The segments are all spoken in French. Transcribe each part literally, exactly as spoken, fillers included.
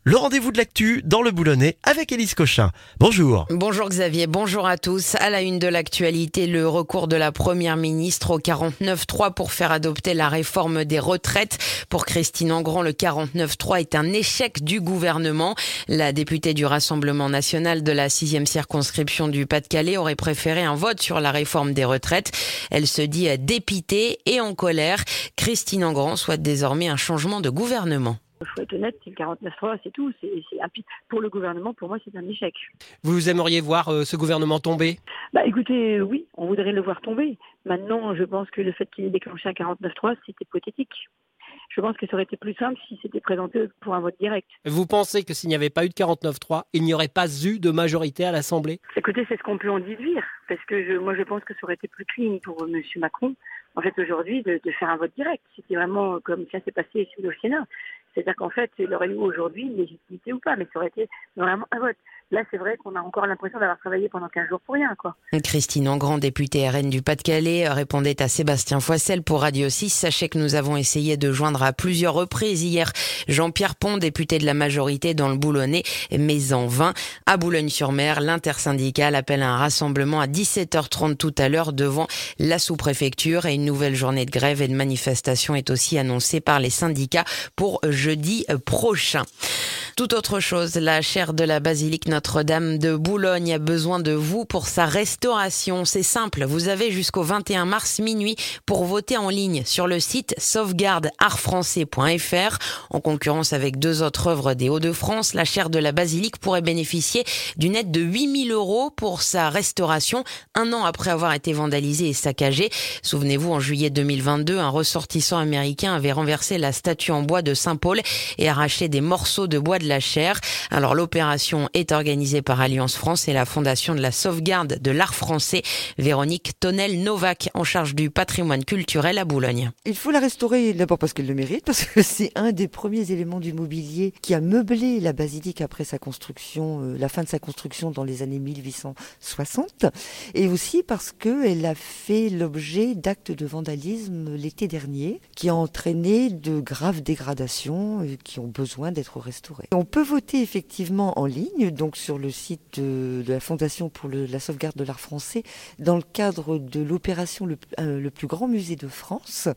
Le rendez-vous de l'actu dans le Boulonnais avec Élise Cochin. Bonjour. Bonjour Xavier, bonjour à tous. À la une de l'actualité, le recours de la première ministre au quarante-neuf trois pour faire adopter la réforme des retraites. Pour Christine Engrand, le quarante-neuf trois est un échec du gouvernement. La députée du Rassemblement national de la sixième circonscription du Pas-de-Calais aurait préféré un vote sur la réforme des retraites. Elle se dit dépitée et en colère. Christine Engrand souhaite désormais un changement de gouvernement. Il faut être honnête, c'est le quarante-neuf trois, c'est tout. C'est, c'est un, pour le gouvernement, pour moi, c'est un échec. Vous aimeriez voir euh, ce gouvernement tomber ? Bah écoutez, oui, on voudrait le voir tomber. Maintenant, je pense que le fait qu'il ait déclenché un quarante-neuf trois, c'était hypothétique. Je pense que ça aurait été plus simple si c'était présenté pour un vote direct. Vous pensez que s'il n'y avait pas eu de quarante-neuf trois, il n'y aurait pas eu de majorité à l'Assemblée ? Écoutez, c'est ce qu'on peut en déduire. Parce que je, moi, je pense que ça aurait été plus clean pour M. Macron, en fait, aujourd'hui, de, de faire un vote direct. C'était vraiment comme ça s'est passé au Sénat. C'est-à-dire qu'en fait, il aurait eu aujourd'hui une légitimité ou pas, mais ça aurait été vraiment un vote. Là, c'est vrai qu'on a encore l'impression d'avoir travaillé pendant quinze jours pour rien, quoi. Christine Engrand, députée R N du Pas-de-Calais, répondait à Sébastien Foissel pour Radio six. Sachez que nous avons essayé de joindre à plusieurs reprises hier Jean-Pierre Pont, député de la majorité dans le Boulonnais, mais en vain. À Boulogne-sur-Mer, l'intersyndicale appelle à un rassemblement à dix-sept heures trente tout à l'heure devant la sous-préfecture et une nouvelle journée de grève et de manifestation est aussi annoncée par les syndicats pour jeudi prochain. Tout autre chose, la chaire de la basilique Notre-Dame de Boulogne a besoin de vous pour sa restauration. C'est simple, vous avez jusqu'au vingt et un mars minuit pour voter en ligne sur le site sauvegarde art français point f r. En concurrence avec deux autres œuvres des Hauts-de-France, la chaire de la basilique pourrait bénéficier d'une aide de huit mille euros pour sa restauration, un an après avoir été vandalisée et saccagée. Souvenez-vous, en juillet deux mille vingt-deux, un ressortissant américain avait renversé la statue en bois de Saint-Paul et arraché des morceaux de bois de la chaire. Alors l'opération est organisée par Alliance France et la Fondation de la sauvegarde de l'art français. Véronique Tonnel-Novak, en charge du patrimoine culturel à Boulogne. Il faut la restaurer d'abord parce qu'elle le mérite, parce que c'est un des premiers éléments du mobilier qui a meublé la basilique après sa construction, euh, la fin de sa construction dans les années mille huit cent soixante, et aussi parce qu'elle a fait l'objet d'actes de vandalisme l'été dernier qui ont entraîné de graves dégradations et qui ont besoin d'être restaurées. On peut voter effectivement en ligne, donc sur le site de, de la Fondation pour le, la sauvegarde de l'art français, dans le cadre de l'opération le, euh, le plus grand musée de France.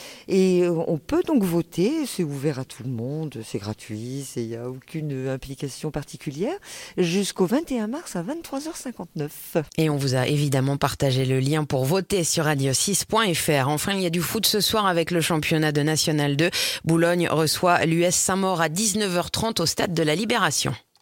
Et euh, on peut donc voter, c'est ouvert à tout le monde, c'est gratuit, il n'y a aucune implication particulière, jusqu'au vingt et un mars à vingt-trois heures cinquante-neuf. Et on vous a évidemment partagé le lien pour voter sur radio six point f r. Enfin, il y a du foot ce soir avec le championnat de National deux. Boulogne reçoit l'U S Saint-Maur à dix-neuf heures trente au stade de la Libération.